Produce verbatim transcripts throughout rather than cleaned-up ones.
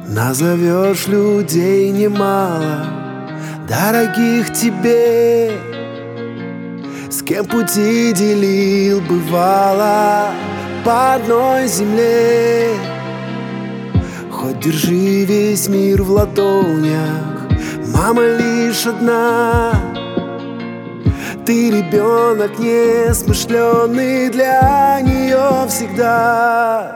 Назовешь людей немало, дорогих тебе, с кем пути делил, бывало, по одной земле. Хоть держи весь мир в ладонях, мама лишь одна. Ты ребенок несмышленый, для нее всегда.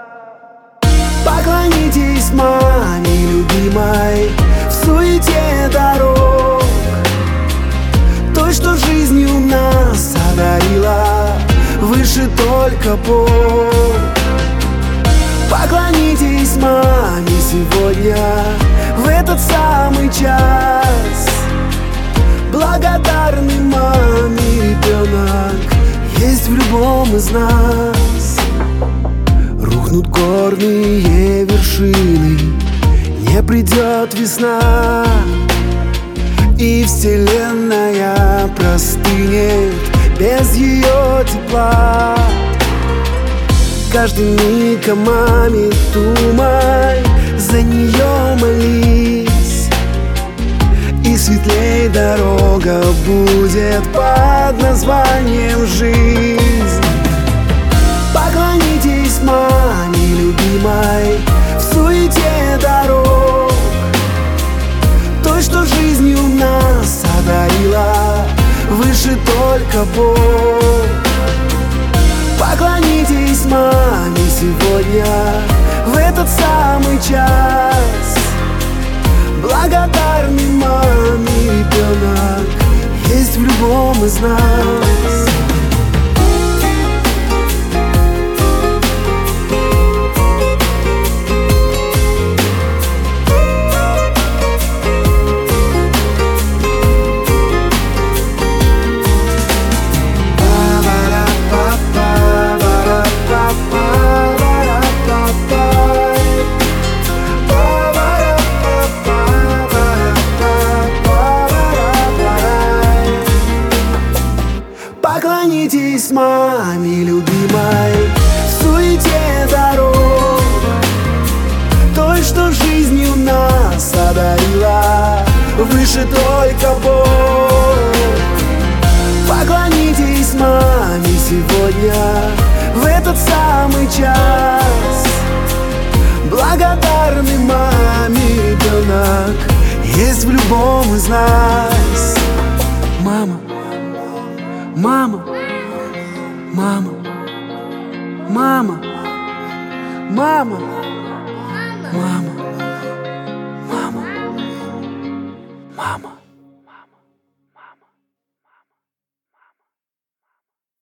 Поклонитесь маме любимой в суете дорог, той, что жизнью нас одарила, выше только Бог. Поклонитесь маме сегодня, в этот самый час. Благодарный маме ребенок есть в любом из нас. Рухнут горные вершины, не придет весна, и вселенная простынет без ее тепла. Каждый миг о маме думай, за нее молись, и светлей дорога будет под названием жизнь. Поклонитесь маме любимой в суете дорог, той, что жизнью нас одарила, выше только Бог. Поклонитесь маме сегодня, в этот самый час. Благодарный маме ребенок есть в любом из нас. Поклонитесь маме любимой в суете дорог, той, что жизнью нас одарила, выше только Бог. Поклонитесь маме сегодня, в этот самый час. Благодарный маме ребенок есть в любом из нас. Мама, мама, мама, мама, мама, мама, мама, мама.